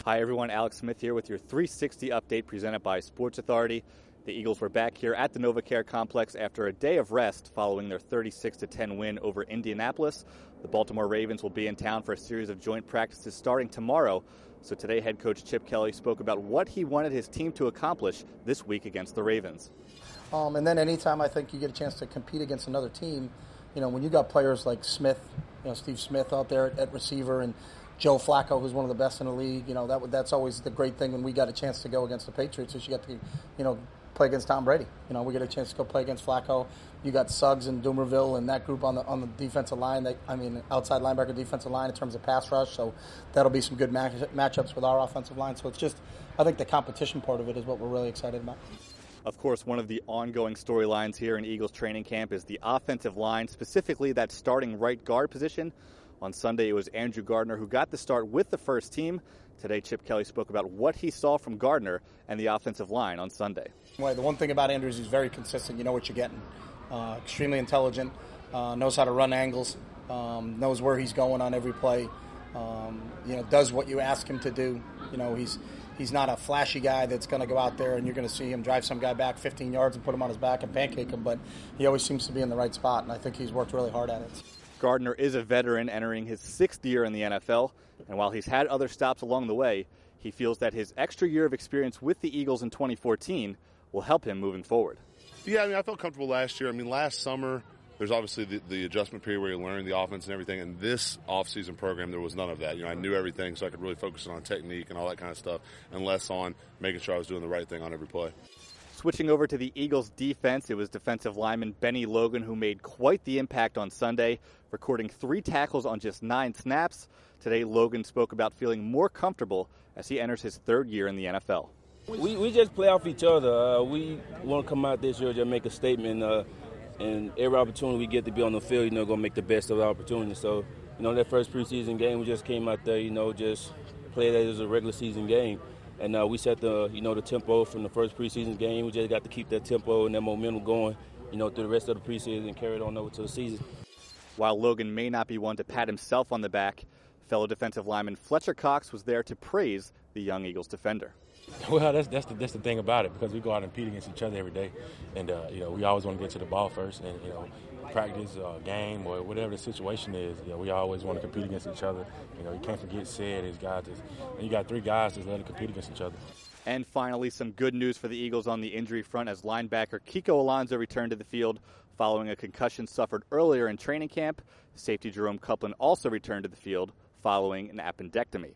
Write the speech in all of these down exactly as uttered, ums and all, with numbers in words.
Hi everyone, Alex Smith here with your three sixty update presented by Sports Authority. The Eagles were back here at the NovaCare Complex after a day of rest following their thirty-six to ten win over Indianapolis. The Baltimore Ravens will be in town for a series of joint practices starting tomorrow. So today head coach Chip Kelly spoke about what he wanted his team to accomplish this week against the Ravens. Um, and then anytime I think you get a chance to compete against another team, you know, when you got players like Smith, you know, Steve Smith out there at, at receiver, and Joe Flacco, who's one of the best in the league, you know, that that's always the great thing when we got a chance to go against the Patriots is you got to, you know, play against Tom Brady. You know, we get a chance to go play against Flacco. You got Suggs and Dumerville and that group on the on the defensive line. They, I mean, outside linebacker defensive line in terms of pass rush. So that'll be some good match, matchups with our offensive line. So it's just, I think the competition part of it is what we're really excited about. Of course, one of the ongoing storylines here in Eagles training camp is the offensive line, specifically that starting right guard position. On Sunday, it was Andrew Gardner who got the start with the first team. Today, Chip Kelly spoke about what he saw from Gardner and the offensive line on Sunday. Well, the one thing about Andrew is he's very consistent. You know what you're getting. Uh, extremely intelligent, uh, knows how to run angles, um, knows where he's going on every play. Um, you know, does what you ask him to do. You know, he's he's not a flashy guy that's going to go out there and you're going to see him drive some guy back fifteen yards and put him on his back and pancake him. But he always seems to be in the right spot, and I think he's worked really hard at it. Gardner is a veteran entering his sixth year in the N F L, and while he's had other stops along the way, he feels that his extra year of experience with the Eagles in twenty fourteen will help him moving forward. Yeah, I mean, I felt comfortable last year. I mean, last summer, there's obviously the, the adjustment period where you learn the offense and everything, and this offseason program, there was none of that. You know, I knew everything, so I could really focus on technique and all that kind of stuff, and less on making sure I was doing the right thing on every play. Switching over to the Eagles' defense, it was defensive lineman Benny Logan who made quite the impact on Sunday, recording three tackles on just nine snaps. Today, Logan spoke about feeling more comfortable as he enters his third year in the N F L. We we just play off each other. Uh, we want to come out this year and just make a statement, uh, and every opportunity we get to be on the field, you know, going to make the best of the opportunity. So, you know, that first preseason game, we just came out there, you know, just played it as a regular season game. And uh, we set the, you know, the tempo from the first preseason game. We just got to keep that tempo and that momentum going, you know, through the rest of the preseason and carry it on over to the season. While Logan may not be one to pat himself on the back, fellow defensive lineman Fletcher Cox was there to praise the young Eagles defender. Well, that's that's the that's the thing about it, because we go out and compete against each other every day, and uh, you know, we always want to get to the ball first, and you know, practice, uh, game, or whatever the situation is, you know, we always want to compete against each other. You know, you can't forget Sid, his guys, just, and you got three guys that's let them compete against each other. And finally, some good news for the Eagles on the injury front as linebacker Kiko Alonso returned to the field following a concussion suffered earlier in training camp. Safety Jerome Copeland also returned to the field following an appendectomy.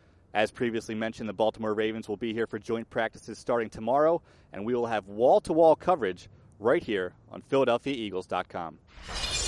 As previously mentioned, the Baltimore Ravens will be here for joint practices starting tomorrow, and we will have wall-to-wall coverage right here on Philadelphia Eagles dot com.